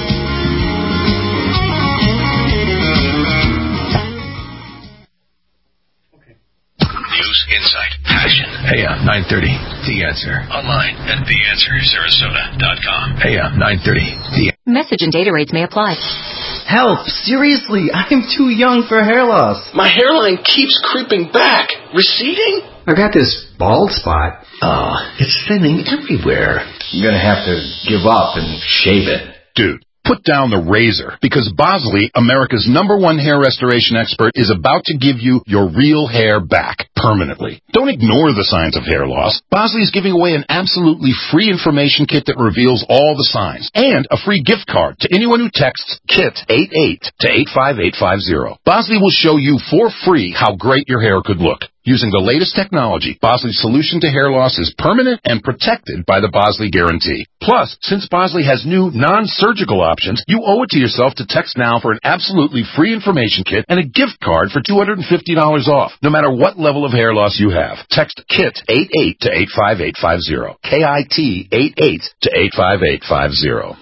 News, insight, passion. A M nine thirty. The Answer. Online at the answer sarasota dot com. A M nine thirty. The Message and data rates may apply. Help! Seriously, I'm too young for hair loss. My hairline keeps creeping back. Receding? I've got this bald spot. Oh, it's thinning everywhere. I'm gonna have to give up and shave it. Dude, put down the razor, because Bosley, America's number one hair restoration expert, is about to give you your real hair back permanently. Don't ignore the signs of hair loss. Bosley is giving away an absolutely free information kit that reveals all the signs, and a free gift card to anyone who texts KIT eighty-eight to eight five eight five zero. Bosley will show you for free how great your hair could look. Using the latest technology, Bosley's solution to hair loss is permanent and protected by the Bosley Guarantee. Plus, since Bosley has new non-surgical options, you owe it to yourself to text now for an absolutely free information kit and a gift card for two hundred fifty dollars off, no matter what level of hair loss you have. Text KIT eighty-eight to eight five eight five zero. K I T eighty-eight to eight five eight five zero.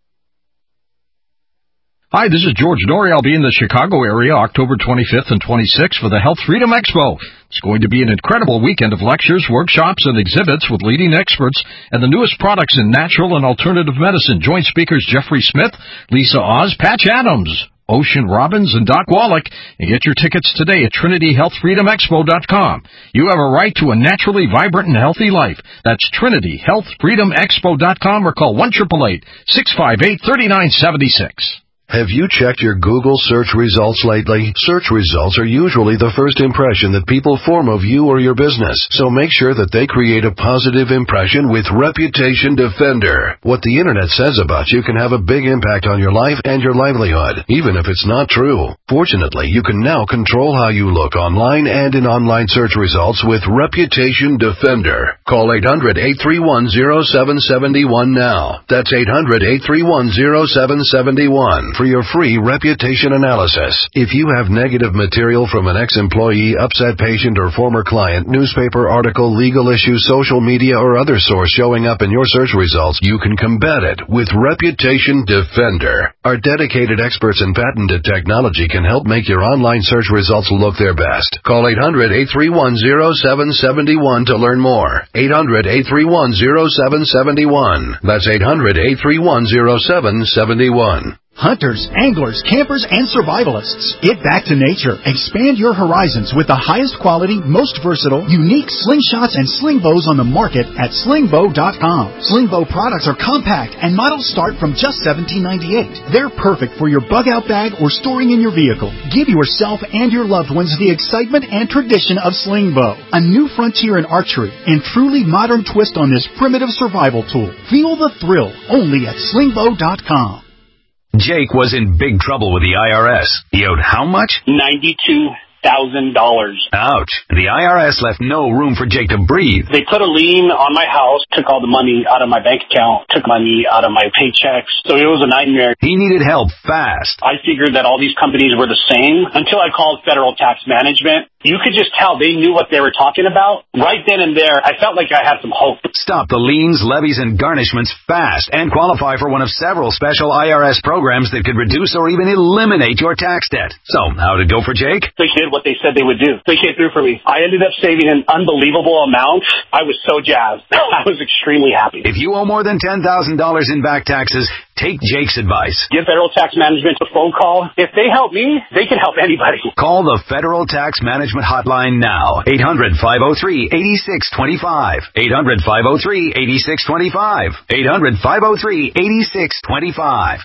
Hi, this is George Norrie. I'll be in the Chicago area October twenty-fifth and twenty-sixth for the Health Freedom Expo. It's going to be an incredible weekend of lectures, workshops, and exhibits with leading experts and the newest products in natural and alternative medicine. Join speakers Jeffrey Smith, Lisa Oz, Patch Adams, Ocean Robbins, and Doc Wallach, and get your tickets today at Trinity Health Freedom Expo dot com. You have a right to a naturally vibrant and healthy life. That's Trinity Health Freedom Expo dot com or call one eight eight eight, six five eight, three nine seven six. Have you checked your Google search results lately? Search results are usually the first impression that people form of you or your business, so make sure that they create a positive impression with Reputation Defender. What the internet says about you can have a big impact on your life and your livelihood, even if it's not true. Fortunately, you can now control how you look online and in online search results with Reputation Defender. Call eight hundred, eight three one, zero seven seven one now. That's eight hundred, eight three one, zero seven seven one. For your free reputation analysis. If you have negative material from an ex-employee, upset patient, or former client, newspaper article, legal issue, social media, or other source showing up in your search results, you can combat it with Reputation Defender. Our dedicated experts in patented technology can help make your online search results look their best. Call eight hundred, eight three one, zero seven seven one to learn more. eight hundred, eight three one, zero seven seven one. That's eight hundred, eight three one, zero seven seven one. Hunters, anglers, campers, and survivalists. Get back to nature. Expand your horizons with the highest quality, most versatile, unique slingshots and sling bows on the market at sling bow dot com. Sling bow products are compact and models start from just seventeen ninety-eight. They're perfect for your bug-out bag or storing in your vehicle. Give yourself and your loved ones the excitement and tradition of sling bow, a new frontier in archery and truly modern twist on this primitive survival tool. Feel the thrill only at sling bow dot com. Jake was in big trouble with the I R S. He owed how much? ninety-two thousand dollars. Ouch. The I R S left no room for Jake to breathe. They put a lien on my house, took all the money out of my bank account, took money out of my paychecks, so it was a nightmare. He needed help fast. I figured that all these companies were the same until I called Federal Tax Management. You could just tell they knew what they were talking about. Right then and there, I felt like I had some hope. Stop the liens, levies, and garnishments fast and qualify for one of several special I R S programs that could reduce or even eliminate your tax debt. So, how'd it go for Jake? They did what they said they would do. They came through for me. I ended up saving an unbelievable amount. I was so jazzed. I was extremely happy. If you owe more than ten thousand dollars in back taxes, take Jake's advice. Give Federal Tax Management a phone call. If they help me, they can help anybody. Call the Federal Tax Management Hotline now. eight hundred, five oh three, eight six two five. eight hundred, five oh three, eight six two five. eight hundred, five oh three, eight six two five.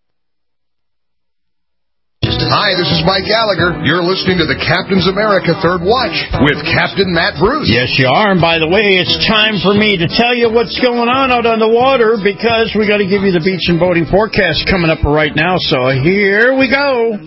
Hi, this is Mike Gallagher. You're listening to the Captain's America Third Watch with Captain Matt Bruce. Yes, you are. And by the way, it's time for me to tell you what's going on out on the water because we got to give you the beach and boating forecast coming up right now. So here we go.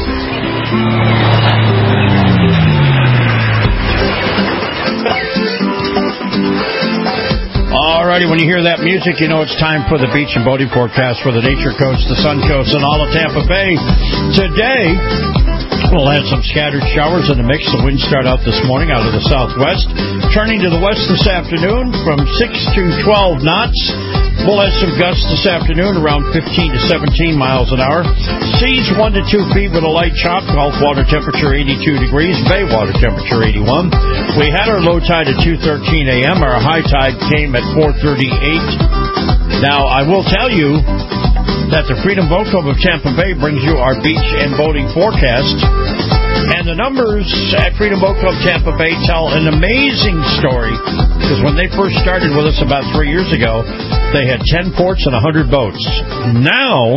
Alrighty, when you hear that music, you know it's time for the beach and boating forecast for the Nature Coast, the Sun Coast, and all of Tampa Bay. Today, we'll have some scattered showers in the mix. The winds start out this morning out of the southwest, turning to the west this afternoon from six to twelve knots. We'll have some gusts this afternoon around fifteen to seventeen miles an hour. Seas one to two feet with a light chop. Gulf water temperature eighty-two degrees. Bay water temperature eighty-one. We had our low tide at two thirteen a.m. Our high tide came at four thirty-eight. Now, I will tell you that the Freedom Boat Club of Tampa Bay brings you our beach and boating forecast. And the numbers at Freedom Boat Club Tampa Bay tell an amazing story. Because when they first started with us about three years ago, they had ten ports and one hundred boats. Now,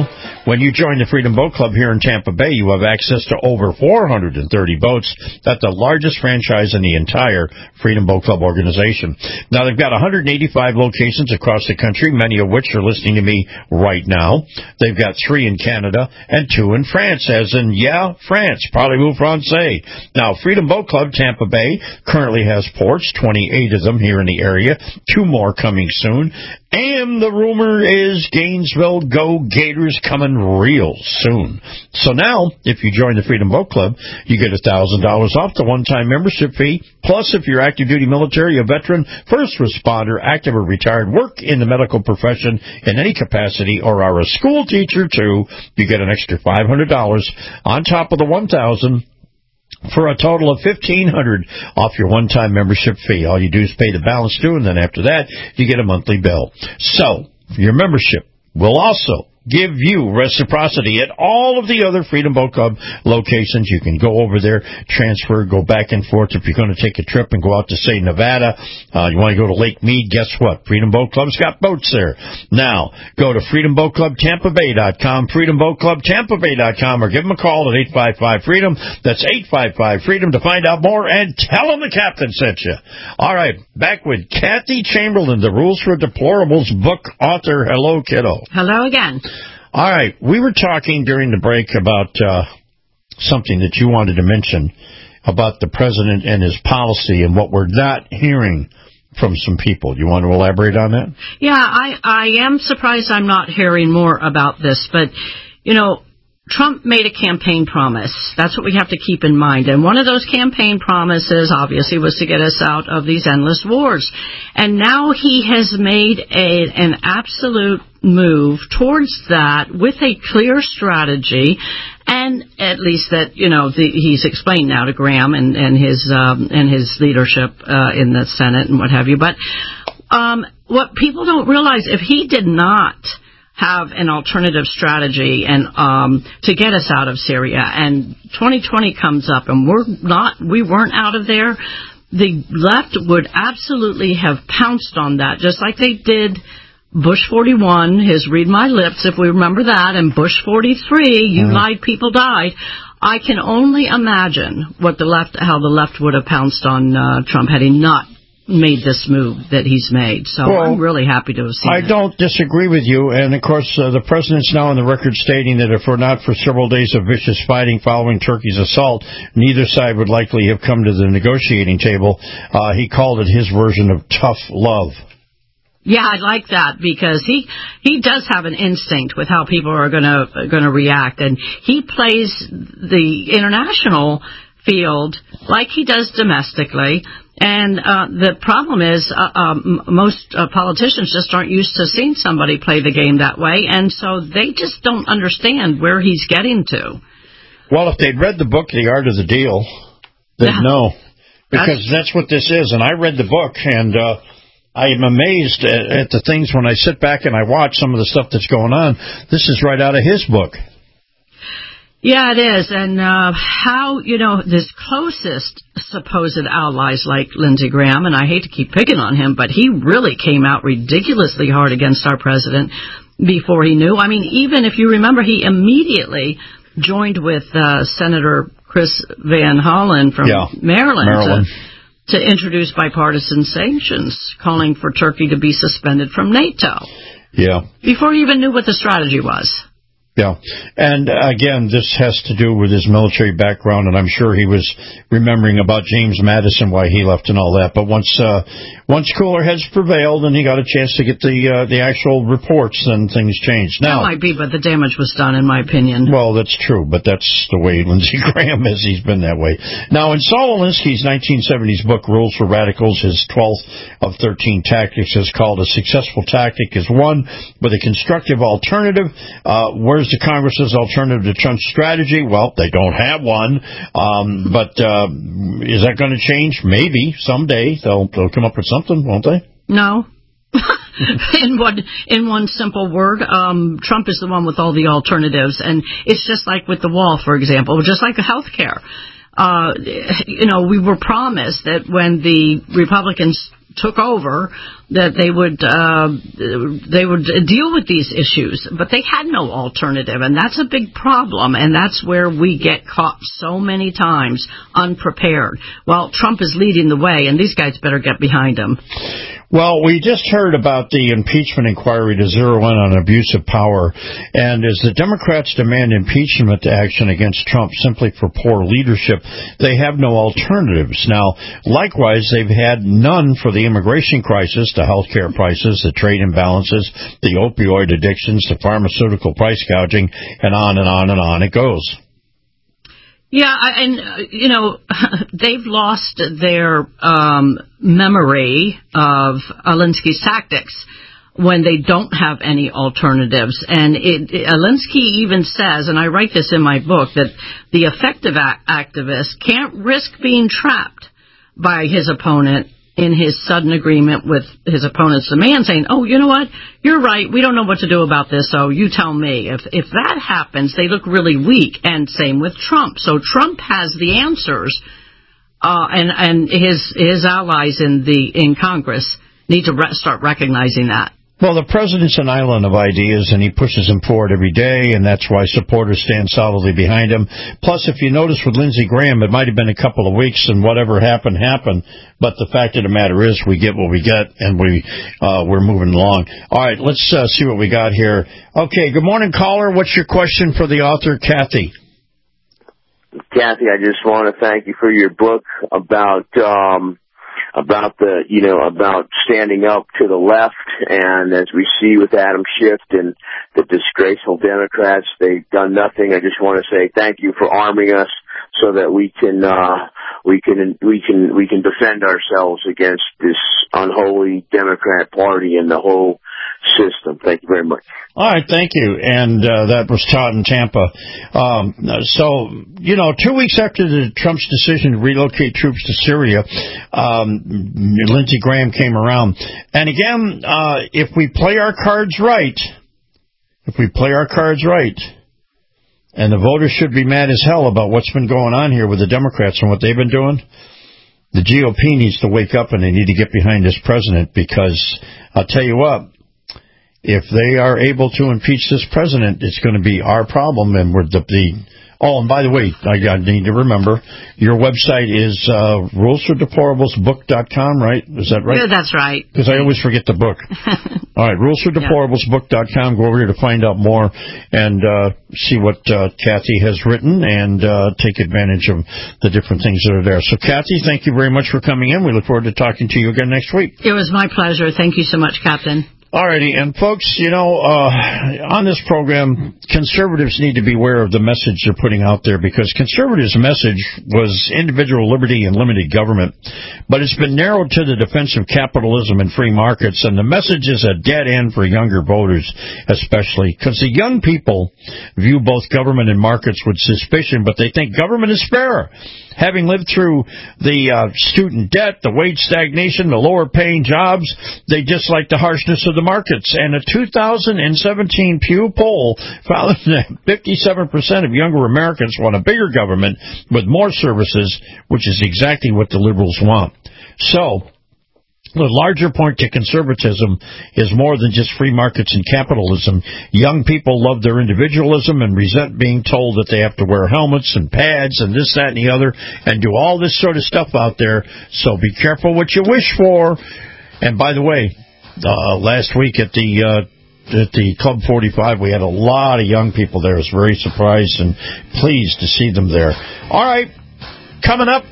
When you join the Freedom Boat Club here in Tampa Bay, you have access to over four hundred thirty boats. That's the largest franchise in the entire Freedom Boat Club organization. Now, they've got one hundred eighty-five locations across the country, many of which are listening to me right now. They've got three in Canada and two in France, as in, yeah, France, parlez-vous français. Now, Freedom Boat Club Tampa Bay currently has ports, twenty-eight of them here in the area, two more coming soon. And the rumor is Gainesville Go Gators coming real soon. So now, if you join the Freedom Boat Club, you get one thousand dollars off the one-time membership fee. Plus, if you're active duty military, a veteran, first responder, active or retired, work in the medical profession in any capacity, or are a school teacher too, you get an extra five hundred dollars on top of the one thousand dollars. For a total of fifteen hundred dollars off your one-time membership fee. All you do is pay the balance due, and then after that, you get a monthly bill. So, your membership will also give you reciprocity at all of the other Freedom Boat Club locations. You can go over there, transfer, go back and forth. If you're going to take a trip and go out to, say, Nevada, uh, you want to go to Lake Mead, guess what? Freedom Boat Club's got boats there. Now, go to freedom boat club tampa bay dot com, freedom boat club tampa bay dot com, or give them a call at eight five five freedom. That's eight five five freedom to find out more, and tell them the captain sent you. All right, back with Kathy Chamberlain, the Rules for Deplorables book author. Hello, kiddo. Hello again. All right, we were talking during the break about uh, something that you wanted to mention about the president and his policy and what we're not hearing from some people. You want to elaborate on that? Yeah, I, I am surprised I'm not hearing more about this, but, you know, Trump made a campaign promise. That's what we have to keep in mind. And one of those campaign promises, obviously, was to get us out of these endless wars. And now he has made a, an absolute move towards that with a clear strategy, and at least that, you know, the, he's explained now to Graham and, and his um, and his leadership uh, in the Senate and what have you. But um, what people don't realize, if he did not have an alternative strategy and um, to get us out of Syria, and twenty twenty comes up and we're not, we weren't out of there, the left would absolutely have pounced on that, just like they did Bush forty-one, his Read My Lips, if we remember that, and Bush forty-three, you mm-hmm. lied, people died. I can only imagine what the left, how the left would have pounced on uh, Trump had he not made this move that he's made. So well, I'm really happy to have seen I it. don't disagree with you. And, of course, uh, the president's now on the record stating that if we're not for several days of vicious fighting following Turkey's assault, neither side would likely have come to the negotiating table. Uh, he called it his version of tough love. Yeah, I like that, because he he does have an instinct with how people are going to going to react, and he plays the international field like he does domestically. And uh, the problem is uh, um, most uh, politicians just aren't used to seeing somebody play the game that way, and so they just don't understand where he's getting to. Well, if they'd read the book, The Art of the Deal, they'd yeah. know, because that's, that's what this is. And I read the book, and uh, I am amazed at, at the things when I sit back and I watch some of the stuff that's going on. This is right out of his book. Yeah, it is. And uh, how, you know, his closest supposed allies like Lindsey Graham, and I hate to keep picking on him, but he really came out ridiculously hard against our president before he knew. I mean, even if you remember, he immediately joined with uh, Senator Chris Van Hollen from yeah, Maryland, Maryland. To, to introduce bipartisan sanctions, calling for Turkey to be suspended from NATO. Yeah. Before he even knew what the strategy was. Yeah. And, again, this has to do with his military background, and I'm sure he was remembering about James Madison, why he left and all that. But once uh, once cooler heads prevailed and he got a chance to get the uh, the actual reports, then things changed. Now, that might be, but the damage was done, in my opinion. Well, that's true, but that's the way Lindsey Graham is. He's been that way. Now, in Saul Alinsky's nineteen seventies book, Rules for Radicals, his twelfth of thirteen tactics is called A Successful Tactic is One with a Constructive Alternative. Uh, where's the Congress's alternative to Trump's strategy? Well, they don't have one. Um, but uh, is that going to change? Maybe someday they'll they'll come up with something, won't they? No. in one in one simple word, um, Trump is the one with all the alternatives, and it's just like with the wall, for example, just like health care. Uh, you know, we were promised that when the Republicans took over, that they would uh, they would deal with these issues, but they had no alternative, and that's a big problem, and that's where we get caught so many times unprepared. Well, Trump is leading the way, and these guys better get behind him. Well, we just heard about the impeachment inquiry to zero in on abuse of power, and as the Democrats demand impeachment action against Trump simply for poor leadership, they have no alternatives. Now, likewise, they've had none for the immigration crisis, the health care prices, the trade imbalances, the opioid addictions, the pharmaceutical price gouging, and on and on and on it goes. Yeah, and, uh, you know, they've lost their um, memory of Alinsky's tactics when they don't have any alternatives. And it, it, Alinsky even says, and I write this in my book, that the effective a- activist can't risk being trapped by his opponent in his sudden agreement with his opponent's demand, saying, oh, you know what, you're right, we don't know what to do about this, so you tell me. If if that happens, they look really weak, and same with Trump. So Trump has the answers, uh, and, and his his allies in the in Congress need to re- start recognizing that. Well, the president's an island of ideas, and he pushes them forward every day, and that's why supporters stand solidly behind him. Plus, if you notice with Lindsey Graham, it might have been a couple of weeks, and whatever happened, happened. But the fact of the matter is, we get what we get, and we, uh, we're moving along. All right, let's uh, see what we got here. Okay, good morning, caller. What's your question for the author, Kathy? Kathy, I just want to thank you for your book about... Um about the, you know, about standing up to the left, and as we see with Adam Schiff and the disgraceful Democrats, they've done nothing. I just want to say thank you for arming us so that we can, uh, we can, we can, we can defend ourselves against this unholy Democrat Party and the whole system. Thank you very much. All right, thank you. And uh, that was Todd in Tampa. Um, so, you know, two weeks after the Trump's decision to relocate troops to Syria, um, Lindsey Graham came around. And again, uh, if we play our cards right, if we play our cards right, and the voters should be mad as hell about what's been going on here with the Democrats and what they've been doing, the G O P needs to wake up and they need to get behind this president, because I'll tell you what, if they are able to impeach this president, it's going to be our problem. And we're the, the oh, and by the way, I, I need to remember, your website is uh, rules for deplorables book dot com, right? Is that right? Yeah, that's right. Because I always forget the book. All right, rules for deplorables book dot com. Go over here to find out more and uh, see what uh, Kathy has written and uh, take advantage of the different things that are there. So, Kathy, thank you very much for coming in. We look forward to talking to you again next week. It was my pleasure. Thank you so much, Captain. Alrighty, and folks, you know, uh, on this program, conservatives need to be aware of the message they're putting out there, because conservatives' message was individual liberty and limited government, but it's been narrowed to the defense of capitalism and free markets, and the message is a dead end for younger voters, especially, because the young people view both government and markets with suspicion, but they think government is fair. Having lived through the uh, student debt, the wage stagnation, the lower-paying jobs, they dislike the harshness of the markets. And a two thousand seventeen Pew poll found that fifty-seven percent of younger Americans want a bigger government with more services, which is exactly what the liberals want. So, the larger point to conservatism is more than just free markets and capitalism. Young people love their individualism and resent being told that they have to wear helmets and pads and this, that, and the other and do all this sort of stuff out there. So be careful what you wish for. And by the way, uh, last week at the uh, at the Club forty-five, we had a lot of young people there. I was very surprised and pleased to see them there. All right, coming up,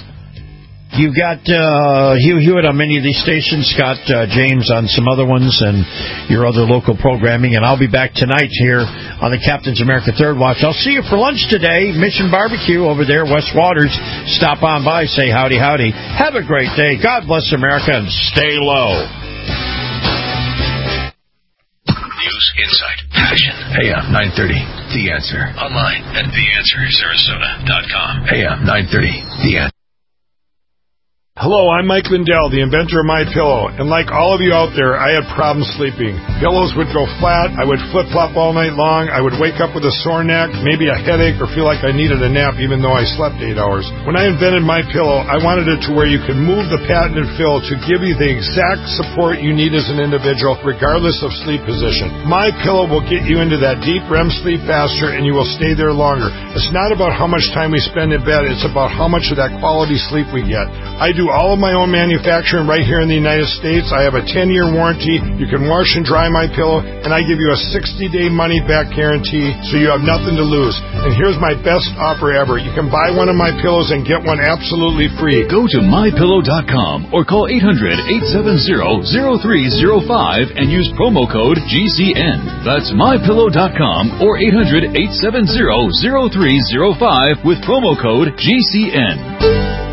you've got uh, Hugh Hewitt on many of these stations, Scott uh, James on some other ones, and your other local programming. And I'll be back tonight here on the Captain's America Third Watch. I'll see you for lunch today, Mission Barbecue over there, West Waters. Stop on by, say howdy, howdy. Have a great day. God bless America, and stay low. News, insight, passion. A M nine thirty, The Answer. Online at the answer sarasota dot com. A M nine thirty, The Answer. Hello, I'm Mike Lindell, the inventor of MyPillow, and like all of you out there, I had problems sleeping. Pillows would go flat, I would flip-flop all night long, I would wake up with a sore neck, maybe a headache, or feel like I needed a nap even though I slept eight hours. When I invented MyPillow, I wanted it to where you could move the patented fill to give you the exact support you need as an individual, regardless of sleep position. MyPillow will get you into that deep R E M sleep faster, and you will stay there longer. It's not about how much time we spend in bed, it's about how much of that quality sleep we get. I do all of my own manufacturing right here in the United States. I have a ten-year warranty. You can wash and dry MyPillow, and I give you a sixty-day money-back guarantee, so you have nothing to lose. And here's my best offer ever. You can buy one of my pillows and get one absolutely free. Go to my pillow dot com or call eight hundred, eight seven zero, zero three zero five and use promo code G C N. That's my pillow dot com or eight hundred, eight seven zero, zero three zero five with promo code G C N.